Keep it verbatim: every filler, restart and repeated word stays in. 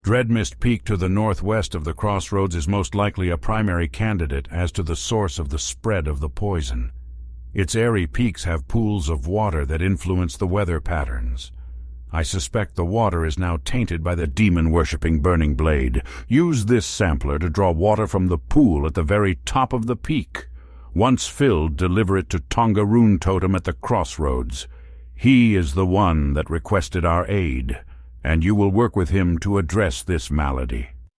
Dreadmist Peak to the northwest of the crossroads is most likely a primary candidate as to the source of the spread of the poison. Its airy peaks have pools of water that influence the weather patterns. I suspect the water is now tainted by the demon-worshipping Burning Blade. Use this sampler to draw water from the pool at the very top of the peak. Once filled, deliver it to Tonga Rune Totem at the crossroads. He is the one that requested our aid, and you will work with him to address this malady.